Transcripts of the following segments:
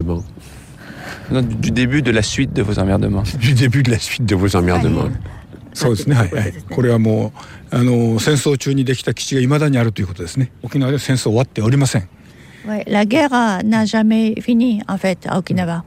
emmerdements? Non, du début de la suite de vos emmerdements. Du début de la suite de vos emmerdements. そうですね、はいはい、これはもう戦争中にできた基地が未だにあるということですね。沖縄で戦争終わっておりません。 Ouais, la guerre n'a jamais fini, en fait, à Okinawa.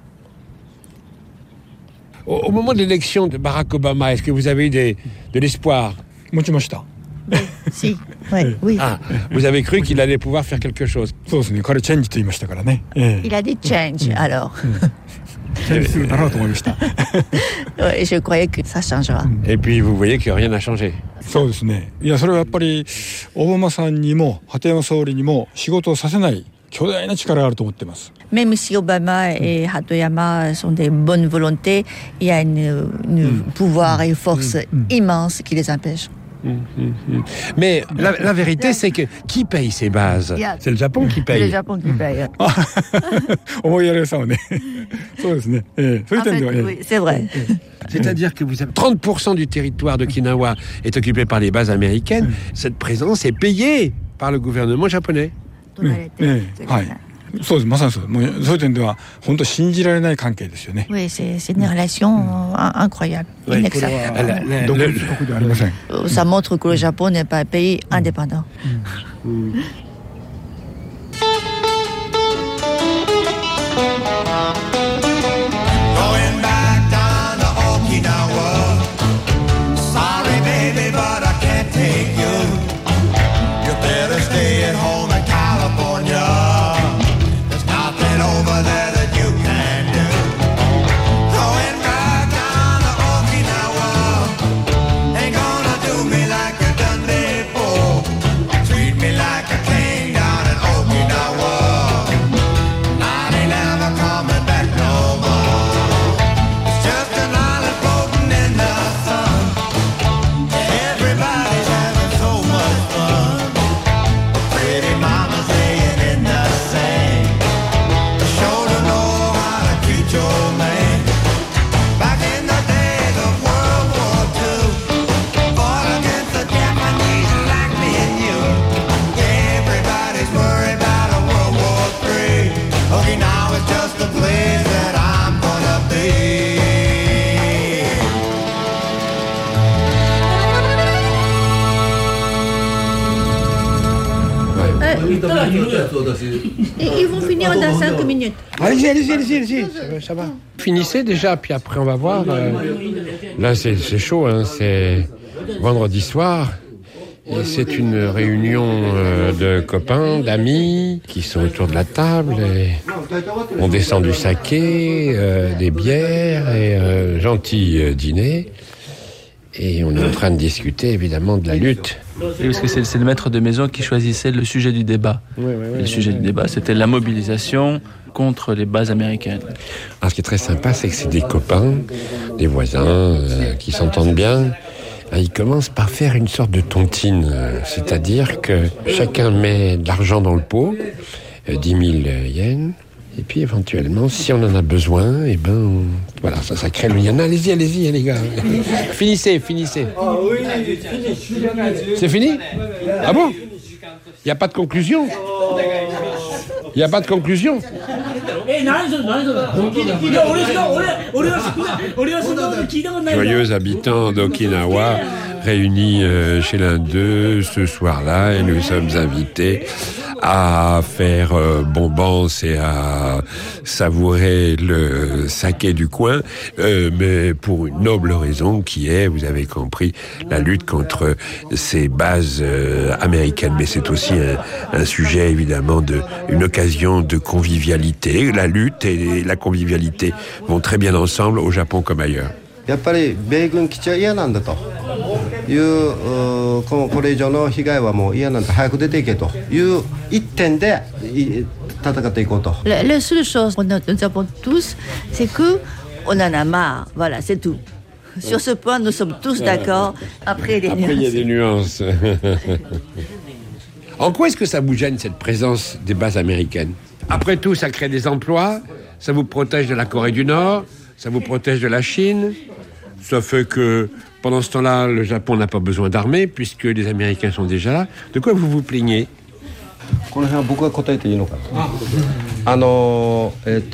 Au moment de l'élection de Barack Obama, est-ce que vous avez eu de l'espoir? 持ちました。 Si, ouais, oui. Ah, vous avez cru qu'il allait pouvoir faire quelque chose? そうですね、彼チェンジと言いましたからね。 Il a dit change, alors. チェンジするだろうと思いました。 Ouais, je croyais que ça changera. Et puis vous voyez que rien n'a changé. そうですね。いや、それはやっぱりオバマさんにも鳩山総理にも仕事をさせない巨大な力があると思っています。 Même si Obama et Hatoyama sont des bonnes volontés, il y a une pouvoir et force immense qui les empêche. Mais la vérité, c'est que qui paye ces bases? C'est le Japon qui paye. C'est le Japon qui paye. 思いやりさんはね。そうですね。そういう点ではね。 Oui, c'est vrai. C'est-à-dire que vous avez 30% du territoire d'Okinawa est occupé par les bases américaines. Cette présence est payée par le gouvernement japonais. はい。そうです、まさにそう。もうそういう点では本当信じられない関係ですよね。 Oui, c'est une relation incroyable, inacceptable. 独立国ではありません。 Ça montre que le Japon n'est pas un pays indépendant. Ils vont finir dans 5 minutes. Allez-y. Ça va. Finissez déjà, puis après on va voir. Là, c'est chaud, hein. C'est vendredi soir. Et c'est une réunion de copains, d'amis qui sont autour de la table. Et on descend du saké, des bières et un gentil dîner. Et on est en train de discuter évidemment de la lutte. Et parce que c'est le maître de maison qui choisissait le sujet du débat. Le sujet du débat, c'était la mobilisation contre les bases américaines. Alors, ce qui est très sympa, c'est que c'est des copains, des voisins qui s'entendent bien. Ils commencent par faire une sorte de tontine, c'est-à-dire que chacun met de l'argent dans le pot, 10 000 yens, et puis éventuellement, si on en a besoin, voilà, ça crée le lien. Allez-y, les gars. Finissez. Ah oui, c'est fini? Ah bon? Il n'y a pas de conclusion? Joyeux habitants d'Okinawa, réunis chez l'un d'eux ce soir-là, et nous sommes invités à faire bombance et à savourer le saké du coin, mais pour une noble raison qui est, vous avez compris, la lutte contre ces bases américaines. Mais c'est aussi un sujet évidemment une occasion de convivialité. La lutte et la convivialité vont très bien ensemble au Japon comme ailleurs. やっぱり米軍基地は嫌なんだというこれ以上の被害はもう嫌なんだ早く出ていけという一点で戦っていこうと。 La seule chose que nous avons tous, c'est que on en a marre. Voilà, c'est tout. Sur ce point, nous sommes tous d'accord. Après, il y a des nuances. En quoi est-ce que ça vous gêne, cette présence des bases américaines? Après tout, ça crée des emplois, ça vous protège de la Corée du Nord, ça vous protège de la Chine. Ça fait que, pendant ce temps-là, le Japon n'a pas besoin d'armée, puisque les Américains sont déjà là. De quoi vous vous plaignez? この辺は僕が答えていいのかな。